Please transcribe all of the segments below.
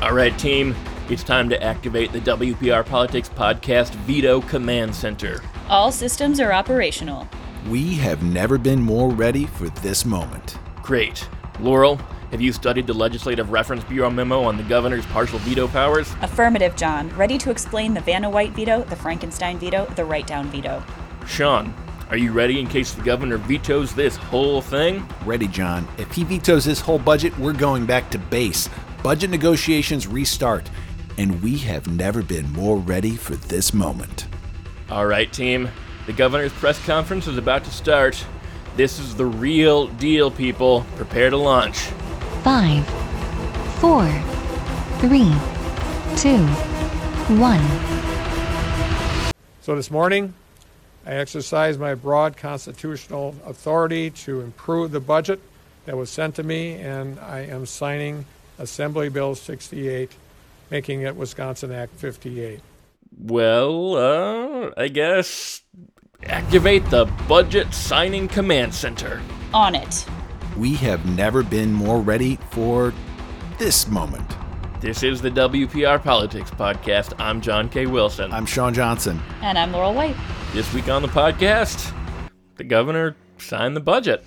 All right, team, it's time to activate the WPR Politics Podcast Veto Command Center. All systems are operational. We have never been more ready for this moment. Great. Laurel, have you studied the Legislative Reference Bureau memo on the governor's partial veto powers? Affirmative, John. Ready to explain the Vanna White veto, the Frankenstein veto, the write-down veto. Sean, are you ready in case the governor vetoes this whole thing? Ready, John. If he vetoes this whole budget, we're going back to base. Budget negotiations restart. And we have never been more ready for this moment. All right, team. The governor's press conference is about to start. This is the real deal, people. Prepare to launch. 5, 4, 3, 2, 1. So this morning, I exercised my broad constitutional authority to improve the budget that was sent to me, and I am signing Assembly Bill 68, making it Wisconsin Act 58. Well, I guess activate the Budget Signing Command Center. On it. We have never been more ready for this moment. This is the WPR Politics Podcast. I'm John K. Wilson. I'm Sean Johnson. And I'm Laurel White. This week on the podcast, the governor signed the budget.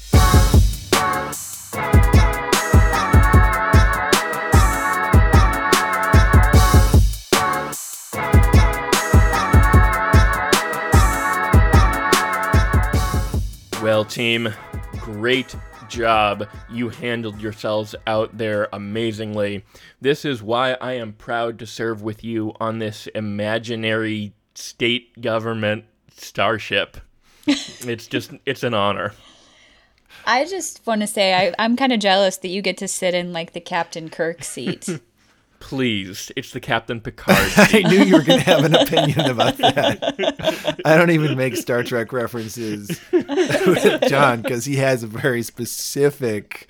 Well, team, great job. You handled yourselves out there amazingly. This is why I am proud to serve with you on this imaginary state government starship. It's an honor. I just want to say I'm kind of jealous that you get to sit in like the Captain Kirk seat. Please, it's the Captain Picard I seat. knew you were going to have an opinion about that. I don't even make Star Trek references with John because he has a very specific,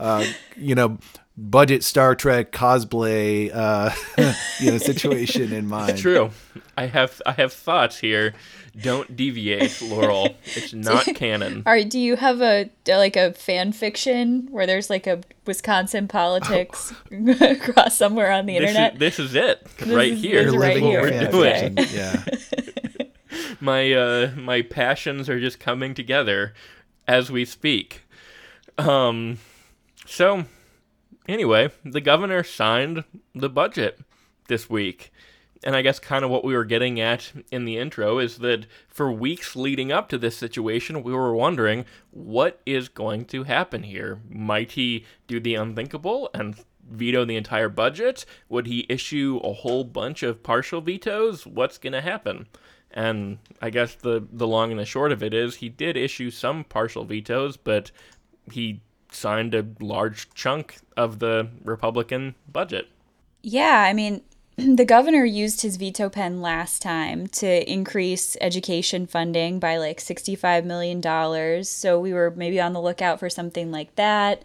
budget Star Trek cosplay, situation in mind. It's true. I have thoughts here. Don't deviate, Laurel. It's not canon. Do you have a fan fiction where there's like a Wisconsin politics across somewhere on the internet? This is it right here. This is right here. We're doing. Yeah. My passions are just coming together as we speak. So anyway, the governor signed the budget this week. And I guess kind of what we were getting at in the intro is that for weeks leading up to this situation, we were wondering what is going to happen here. Might he do the unthinkable and veto the entire budget? Would he issue a whole bunch of partial vetoes? What's going to happen? And I guess the long and the short of it is he did issue some partial vetoes, but he signed a large chunk of the Republican budget. Yeah, I mean, the governor used his veto pen last time to increase education funding by like $65 million. So we were maybe on the lookout for something like that.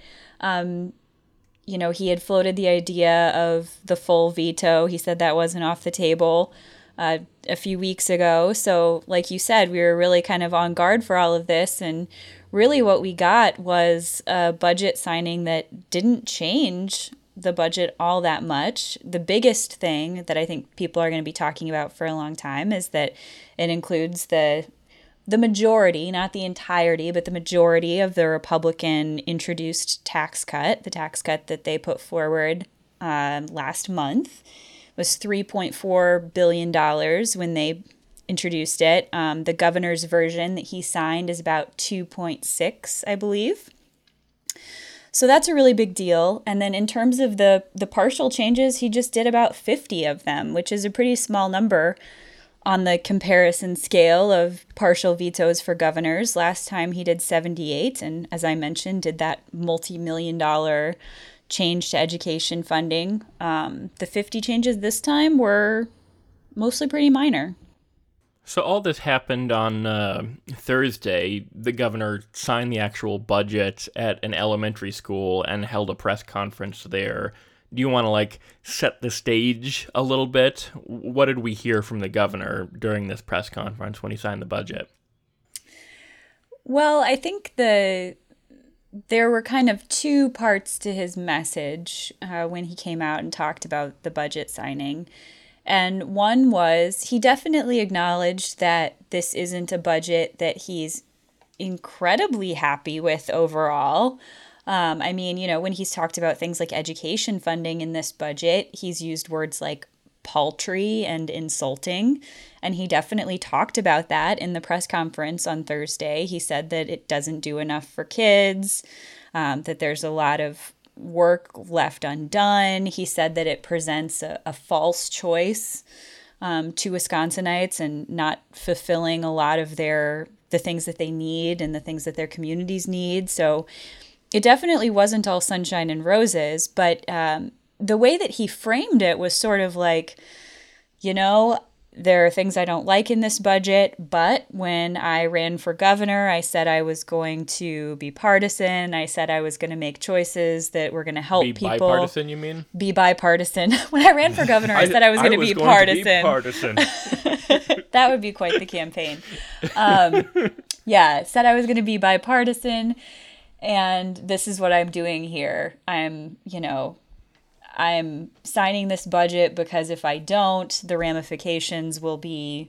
He had floated the idea of the full veto. He said that wasn't off the table a few weeks ago. So like you said, we were really kind of on guard for all of this. And really what we got was a budget signing that didn't change the budget all that much. The biggest thing that I think people are going to be talking about for a long time is that it includes the majority, not the entirety, but the majority of the Republican introduced tax cut. The tax cut that they put forward last month was $3.4 billion when they introduced it. The governor's version that he signed is about 2.6, I believe. So that's a really big deal. And then in terms of the partial changes, he just did about 50 of them, which is a pretty small number on the comparison scale of partial vetoes for governors. Last time he did 78, and as I mentioned, did that multi-million-dollar change to education funding. The 50 changes this time were mostly pretty minor. So all this happened on Thursday. The governor signed the actual budget at an elementary school and held a press conference there. Do you want to set the stage a little bit? What did we hear from the governor during this press conference when he signed the budget? Well, I think the there were kind of two parts to his message when he came out and talked about the budget signing. And one was he definitely acknowledged that this isn't a budget that he's incredibly happy with overall. I mean, you know, when he's talked about things like education funding in this budget, he's used words like paltry and insulting. And he definitely talked about that in the press conference on Thursday. He said that it doesn't do enough for kids, that there's a lot of work left undone. He said that it presents a false choice to Wisconsinites and not fulfilling a lot of the things that they need and the things that their communities need. So it definitely wasn't all sunshine and roses, but the way that he framed it was sort of like, you know, there are things I don't like in this budget, but when I ran for governor, I said I was going to be partisan. I said I was going to make choices that were going to help people. Be bipartisan, you mean? Be bipartisan. When I ran for governor, I said I was going to be partisan. That would be quite the campaign. Yeah, said I was going to be bipartisan, and this is what I'm doing here. I'm signing this budget because if I don't, the ramifications will be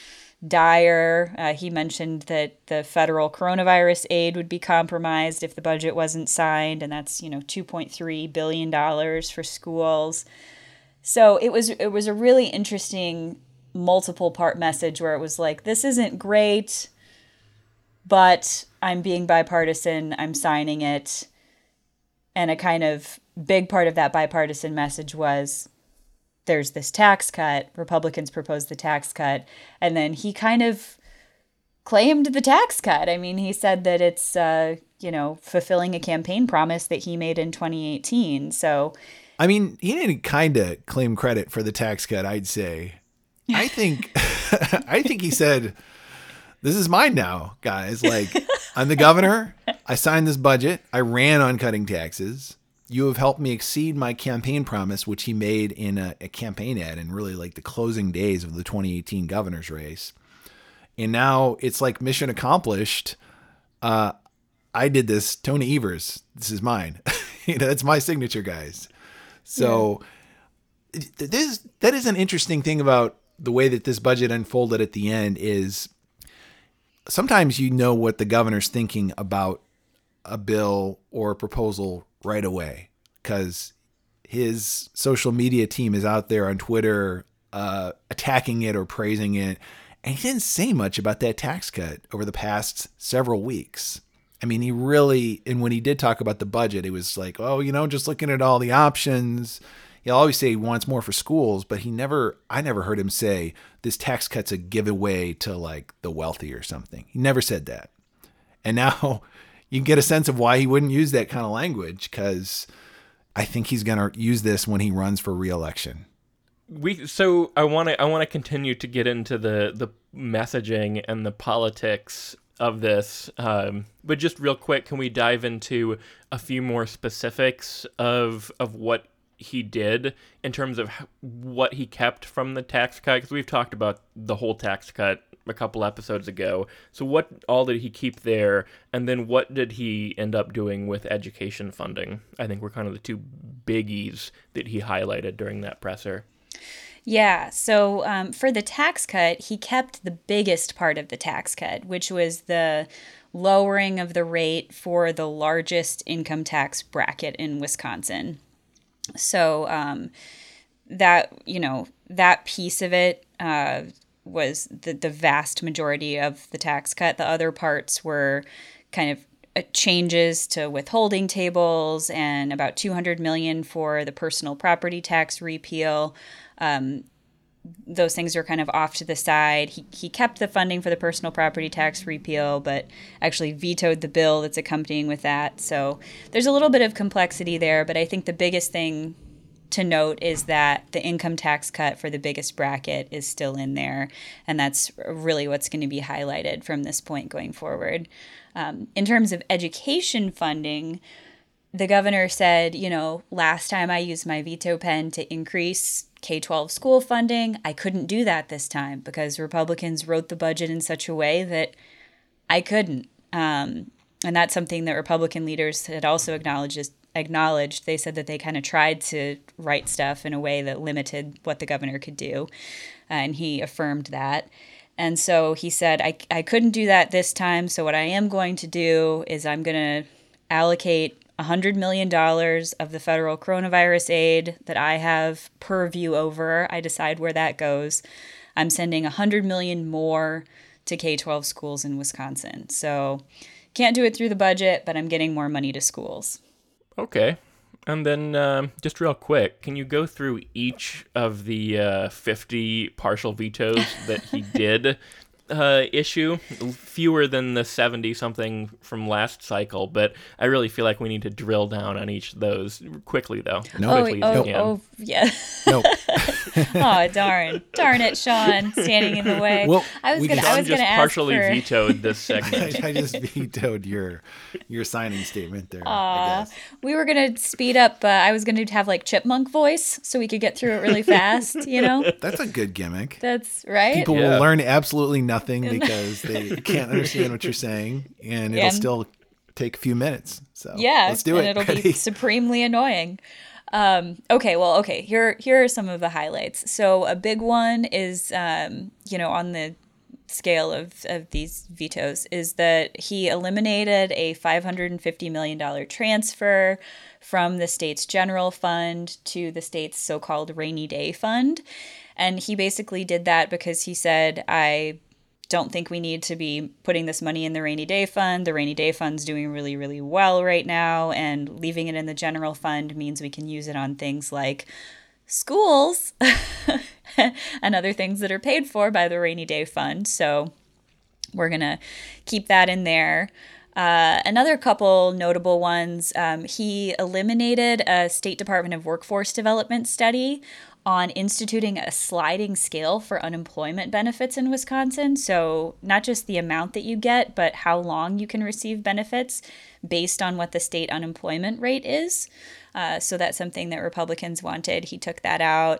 dire. He mentioned that the federal coronavirus aid would be compromised if the budget wasn't signed, and that's, $2.3 billion for schools. So it was a really interesting multiple part message where it was like, this isn't great, but I'm being bipartisan, I'm signing it. And a kind of big part of that bipartisan message was there's this tax cut. Republicans proposed the tax cut. And then he kind of claimed the tax cut. I mean, he said that it's, fulfilling a campaign promise that he made in 2018. So, I mean, he didn't kind of claim credit for the tax cut, I'd say. I think he said, this is mine now, guys. Like, I'm the governor. I signed this budget. I ran on cutting taxes. You have helped me exceed my campaign promise, which he made in a campaign ad in really like the closing days of the 2018 governor's race. And now it's like mission accomplished. I did this. Tony Evers. This is mine. That's my signature, guys. So that is an interesting thing about the way that this budget unfolded at the end is sometimes you know what the governor's thinking about a bill or a proposal right away because his social media team is out there on Twitter attacking it or praising it. And he didn't say much about that tax cut over the past several weeks. I mean, and when he did talk about the budget, it was like, just looking at all the options. He'll always say he wants more for schools, but I never heard him say this tax cut's a giveaway to like the wealthy or something. He never said that. And now you can get a sense of why he wouldn't use that kind of language because I think he's going to use this when he runs for re-election. So I want to continue to get into the messaging and the politics of this, but just real quick, can we dive into a few more specifics of what he did in terms of what he kept from the tax cut? Because we've talked about the whole tax cut a couple episodes ago. So what all did he keep there? And then what did he end up doing with education funding? I think were kind of the two biggies that he highlighted during that presser. Yeah, so for the tax cut, he kept the biggest part of the tax cut, which was the lowering of the rate for the largest income tax bracket in Wisconsin. So that piece of it was the vast majority of the tax cut. The other parts were kind of changes to withholding tables and about $200 million for the personal property tax repeal. Those things are kind of off to the side. He kept the funding for the personal property tax repeal, but actually vetoed the bill that's accompanying with that. So there's a little bit of complexity there, but I think the biggest thing to note is that the income tax cut for the biggest bracket is still in there, and that's really what's going to be highlighted from this point going forward. In terms of education funding, the governor said, last time I used my veto pen to increase K-12 school funding, I couldn't do that this time because Republicans wrote the budget in such a way that I couldn't. And And that's something that Republican leaders had also acknowledged. They said that they kind of tried to write stuff in a way that limited what the governor could do. And he affirmed that. And so he said, I couldn't do that this time. So what I am going to do is I'm going to allocate $100 million of the federal coronavirus aid that I have purview over. I decide where that goes. I'm sending $100 million more to K-12 schools in Wisconsin. So can't do it through the budget, but I'm getting more money to schools. Okay. And then just real quick, can you go through each of the 50 partial vetoes that he did issue? Fewer than the 70-something from last cycle, but I really feel like we need to drill down on each of those quickly, though. Yeah. No. Oh, darn it, Sean, standing in the way. Well, I was gonna just ask partially for... vetoed this segment. I just vetoed your signing statement there. I guess. We were gonna speed up. I was gonna have like chipmunk voice so we could get through it really fast. You know, That's a good gimmick. that's right. People Yeah. will learn absolutely nothing because they can't understand what you're saying, and it'll still take a few minutes. So Yeah, let's do and it. it'll Ready? be supremely annoying. Okay. Here are some of the highlights. So a big one is, on the scale of these vetoes, is that he eliminated a $550 million transfer from the state's general fund to the state's so-called rainy day fund. And he basically did that because he said, I don't think we need to be putting this money in the rainy day fund. The rainy day fund's doing really, really well right now, and leaving it in the general fund means we can use it on things like schools and other things that are paid for by the rainy day fund. So we're going to keep that in there. Another couple notable ones, he eliminated a State Department of Workforce Development study on instituting a sliding scale for unemployment benefits in Wisconsin. So not just the amount that you get, but how long you can receive benefits based on what the state unemployment rate is. So that's something that Republicans wanted. He took that out.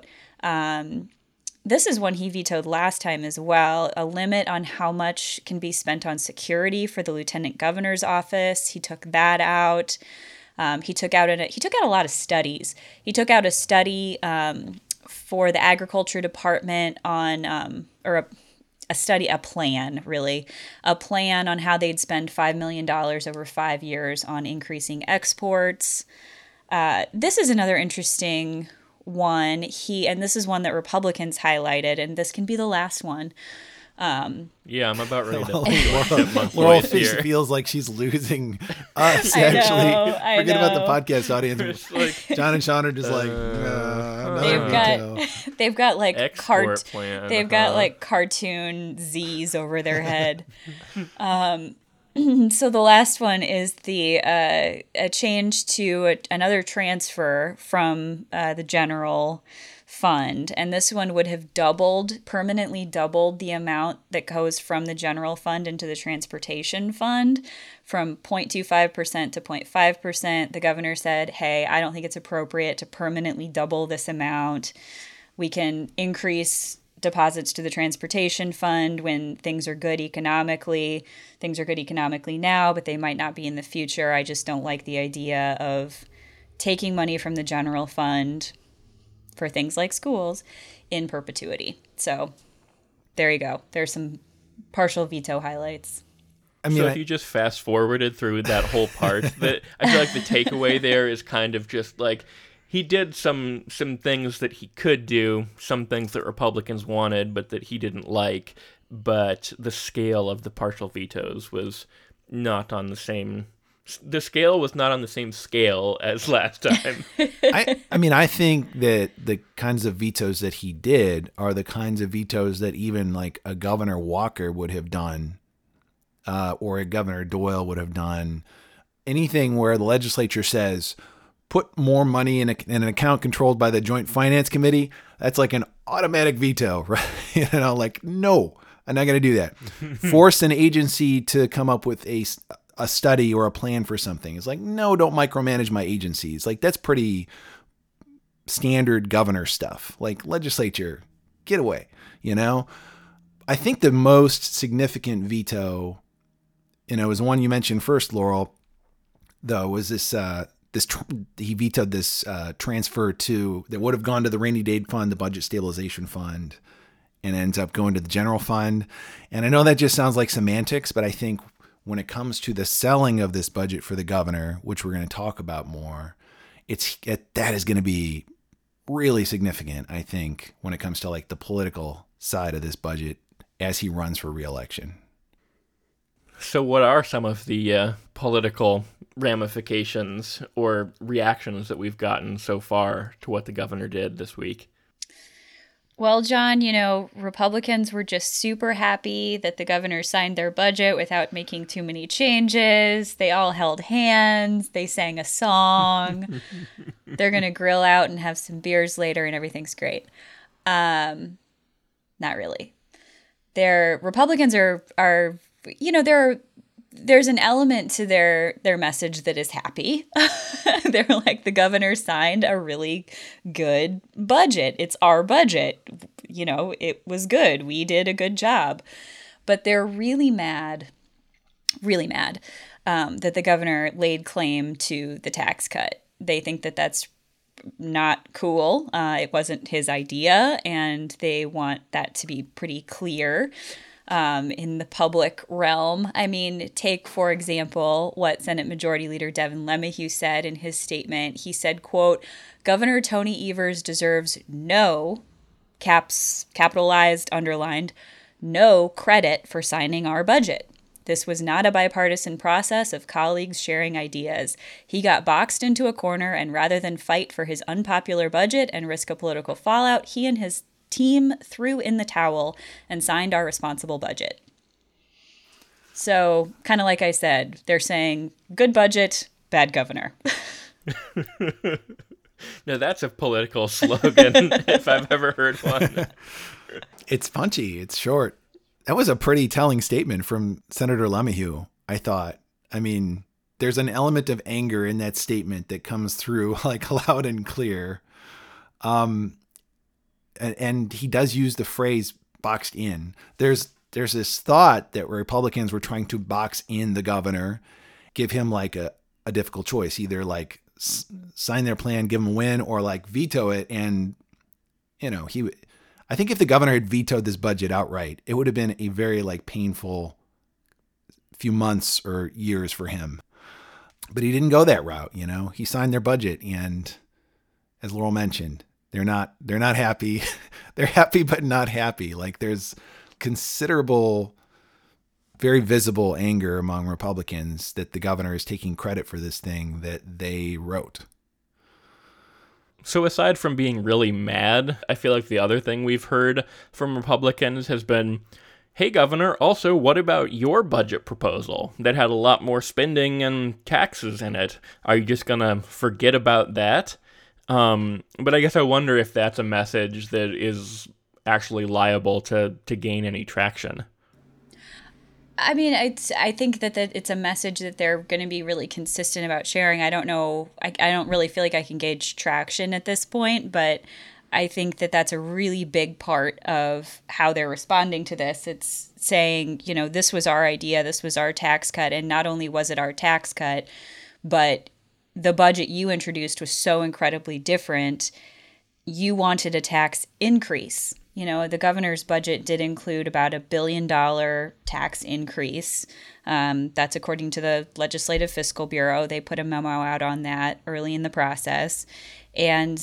This is one he vetoed last time as well, a limit on how much can be spent on security for the lieutenant governor's office. He took that out. He took out a lot of studies. He took out a study for the agriculture department on, a plan on how they'd spend $5 million over 5 years on increasing exports. This is another interesting one. And this is one that Republicans highlighted, and this can be the last one. Yeah, I'm about ready to Laurel feels like she's losing us. I know, Actually, I forget about the know. podcast audience. It's like John and Sean are just like, They've got like export plan. They've got like cartoon Z's over their head. So the last one is a change to another transfer from the general fund, and this one would have permanently doubled the amount that goes from the general fund into the transportation fund, from 0.25% to 0.5%. The governor said, hey, I don't think it's appropriate to permanently double this amount. We can increase deposits to the transportation fund when things are good economically. Things are good economically now, but they might not be in the future. I just don't like the idea of taking money from the general fund for things like schools in perpetuity. So there you go. There's some partial veto highlights. I mean, so if you just fast forwarded through that whole part, that I feel like the takeaway there is kind of just like he did some things that he could do, some things that Republicans wanted but that he didn't like, but the scale of the partial vetoes was not on the same. The scale was not on the same scale as last time. I think that the kinds of vetoes that he did are the kinds of vetoes that even like a Governor Walker would have done, or a Governor Doyle would have done. Anything where the legislature says, put more money in an account controlled by the Joint Finance Committee, that's like an automatic veto, right? Like, no, I'm not going to do that. Force an agency to come up with a study or a plan for something. It's like, no, don't micromanage my agencies. Like, that's pretty standard governor stuff. Like, legislature, get away, I think the most significant veto it was one you mentioned first, Laurel, though, was he vetoed this transfer that would have gone to the rainy day fund, the budget stabilization fund, and ends up going to the general fund. And I know that just sounds like semantics, but I think when it comes to the selling of this budget for the governor, which we're going to talk about more, that is going to be really significant, I think, when it comes to like the political side of this budget as he runs for re-election. So what are some of the political ramifications or reactions that we've gotten so far to what the governor did this week? Well, John, Republicans were just super happy that the governor signed their budget without making too many changes. They all held hands. They sang a song. They're going to grill out and have some beers later, and everything's great. Not really. Republicans are there's an element to their message that is happy. They're like, the governor signed a really good budget. It's our budget. It was good. We did a good job. But they're really mad that the governor laid claim to the tax cut. They think that that's not cool. It wasn't his idea, and they want that to be pretty clear in the public realm. I mean, take, for example, what Senate Majority Leader Devin LeMahieu said in his statement. He said, quote, "Governor Tony Evers deserves no, capitalized, underlined, no credit for signing our budget. This was not a bipartisan process of colleagues sharing ideas. He got boxed into a corner, and rather than fight for his unpopular budget and risk a political fallout, he and his team threw in the towel and signed our responsible budget." So, kind of like I said, they're saying, good budget, bad governor. Now that's a political slogan if I've ever heard one. It's punchy. It's short. That was a pretty telling statement from Senator LeMahieu, I thought. I mean, there's an element of anger in that statement that comes through like loud and clear. And he does use the phrase boxed in. There's this thought that Republicans were trying to box in the governor, give him like a difficult choice, either like sign their plan, give him a win, or like veto it. And, I think if the governor had vetoed this budget outright, it would have been a very like painful few months or years for him. But he didn't go that route. He signed their budget, and as Laurel mentioned, they're not happy. They're happy, but not happy. Like there's considerable, very visible anger among Republicans that the governor is taking credit for this thing that they wrote. So aside from being really mad, I feel like the other thing we've heard from Republicans has been, hey, Governor, also, what about your budget proposal that had a lot more spending and taxes in it? Are you just going to forget about that? But I guess I wonder if that's a message that is actually liable to gain any traction. I mean, I think that it's a message that they're going to be really consistent about sharing. I don't know. I don't really feel like I can gauge traction at this point, but I think that that's a really big part of how they're responding to this. It's saying, this was our idea, this was our tax cut, and not only was it our tax cut, but the budget you introduced was so incredibly different. You wanted a tax increase. The governor's budget did include about $1 billion tax increase. That's according to the Legislative Fiscal Bureau. They put a memo out on that early in the process. And,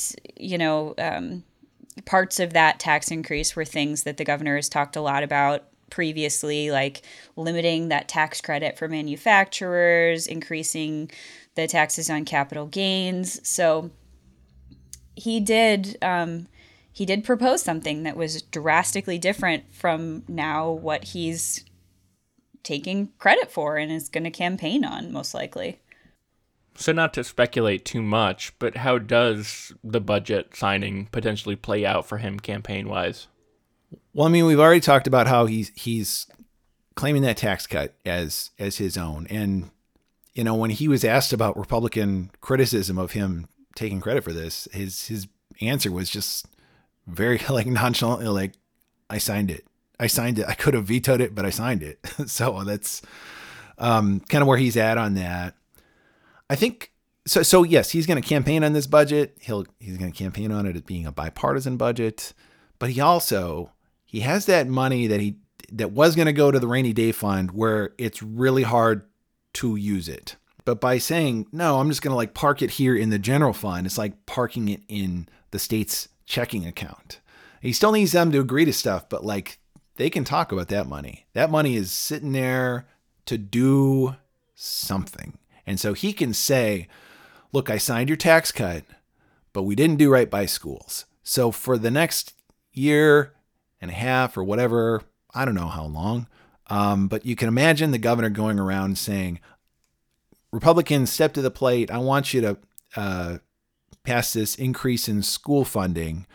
parts of that tax increase were things that the governor has talked a lot about previously, like limiting that tax credit for manufacturers, increasing the taxes on capital gains. So he did propose something that was drastically different from now what he's taking credit for and is going to campaign on, most likely. So not to speculate too much, but how does the budget signing potentially play out for him campaign-wise? Well, I mean, we've already talked about how he's claiming that tax cut as his own. And, when he was asked about Republican criticism of him taking credit for this, his answer was just very like nonchalantly, like, I signed it. I could have vetoed it, but I signed it. So that's kind of where he's at on that. I think so yes, he's going to campaign on this budget. He's going to campaign on it as being a bipartisan budget, but he has that money that was going to go to the rainy day fund where it's really hard to use it. But by saying, no, I'm just going to like park it here in the general fund, it's like parking it in the state's checking account. He still needs them to agree to stuff, but like they can talk about that money. That money is sitting there to do something. And so he can say, look, I signed your tax cut, but we didn't do right by schools. So for the next year and a half or whatever, I don't know how long, but you can imagine the governor going around saying, Republicans, step to the plate. I want you to pass this increase in school funding.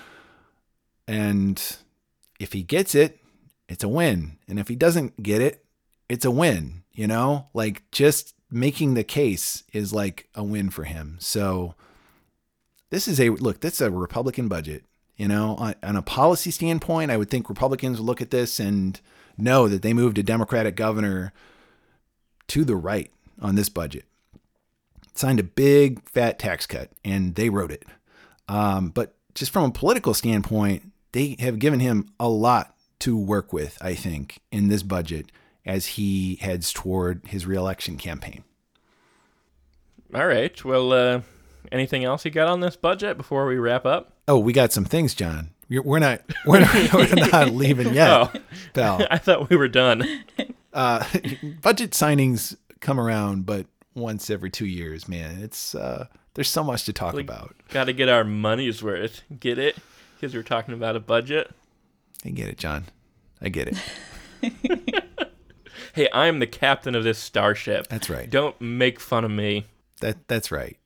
And if he gets it, it's a win. And if he doesn't get it, it's a win. You know, like just making the case is like a win for him. So this is that's a Republican budget. You know, on a policy standpoint, I would think Republicans would look at this and know that they moved a Democratic governor to the right on this budget. Signed a big fat tax cut and they wrote it. But just from a political standpoint, they have given him a lot to work with, I think, in this budget as he heads toward his reelection campaign. All right. Well, anything else you got on this budget before we wrap up? Oh, we got some things, John. We're not leaving yet, Oh, pal. I thought we were done. Budget signings come around, but once every 2 years, man. It's there's so much to talk about. Got to get our money's worth. Get it? Because we're talking about a budget. I get it, John. I get it. Hey, I'm the captain of this starship. That's right. Don't make fun of me. That's right.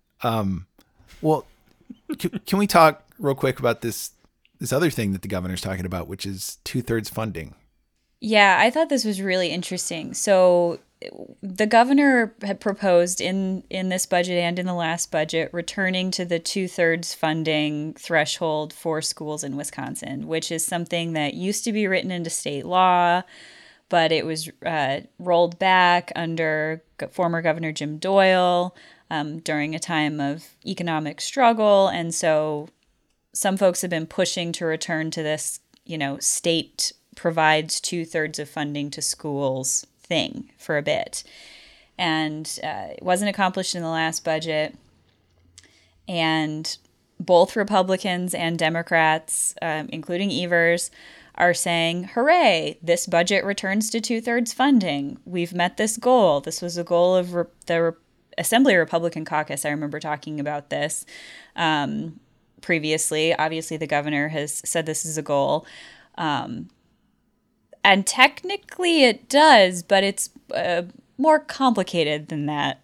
Well, can we talk real quick about this other thing that the governor's talking about, which is 2/3 funding? Yeah, I thought this was really interesting. So the governor had proposed in this budget and in the last budget returning to the 2/3 funding threshold for schools in Wisconsin, which is something that used to be written into state law, but it was rolled back under former Governor Jim Doyle during a time of economic struggle. And so some folks have been pushing to return to this, state provides 2/3 of funding to schools thing for a bit. And it wasn't accomplished in the last budget. And both Republicans and Democrats, including Evers, are saying, hooray, this budget returns to 2/3 funding. We've met this goal. This was a goal of the Assembly Republican Caucus. I remember talking about this previously. Obviously, the governor has said this is a goal. And technically it does, but it's more complicated than that.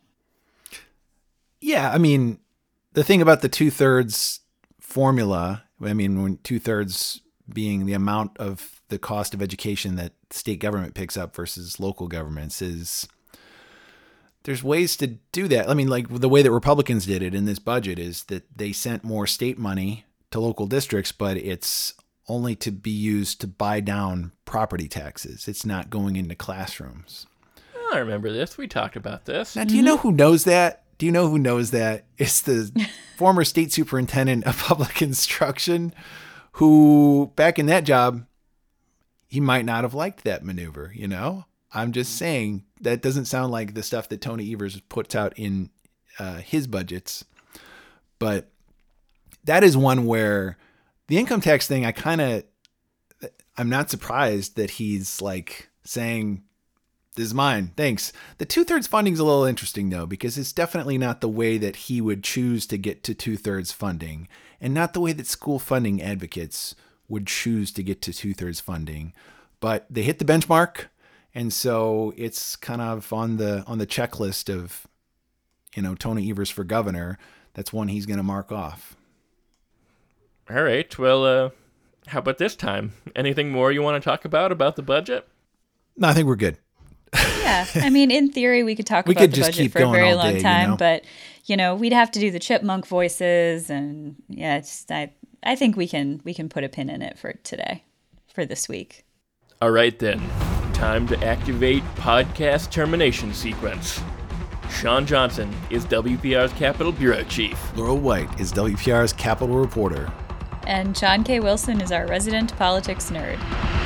Yeah, I mean, the thing about the 2/3 formula, when 2/3 being the amount of the cost of education that state government picks up versus local governments, is there's ways to do that. I mean, like the way that Republicans did it in this budget is that they sent more state money to local districts, but it's only to be used to buy down property taxes. It's not going into classrooms. Oh, I remember this. We talked about this. Now, do you know who knows that? Do you know who knows that? It's the former state superintendent of public instruction who, back in that job, he might not have liked that maneuver, I'm just saying that doesn't sound like the stuff that Tony Evers puts out in his budgets. But that is one where the income tax thing, I'm not surprised that he's like saying, this is mine, thanks. The 2/3 funding is a little interesting though, because it's definitely not the way that he would choose to get to 2/3 funding, and not the way that school funding advocates would choose to get to 2/3 funding. But they hit the benchmark, and so it's kind of on the checklist of, Tony Evers for governor. That's one he's going to mark off. All right. Well, how about this time? Anything more you want to talk about the budget? No, I think we're good. Yeah. In theory, we could talk about the budget for a very long time, but, we'd have to do the chipmunk voices. And yeah, I think we can put a pin in it for today, for this week. All right, then. Time to activate podcast termination sequence. Sean Johnson is WPR's Capitol Bureau Chief. Laurel White is WPR's Capitol Reporter. And John K. Wilson is our resident politics nerd.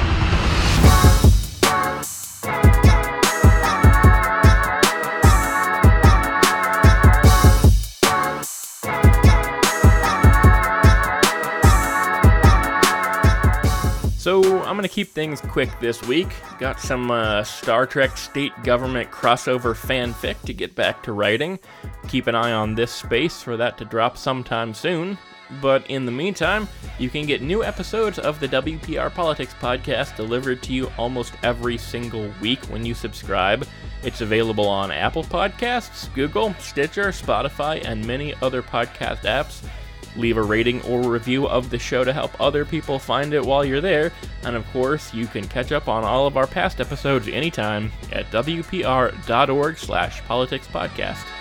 So, I'm going to keep things quick this week. Got some Star Trek state government crossover fanfic to get back to writing. Keep an eye on this space for that to drop sometime soon. But in the meantime, you can get new episodes of the WPR Politics Podcast delivered to you almost every single week when you subscribe. It's available on Apple Podcasts, Google, Stitcher, Spotify, and many other podcast apps. Leave a rating or review of the show to help other people find it while you're there. And of course, you can catch up on all of our past episodes anytime at wpr.org/politicspodcast.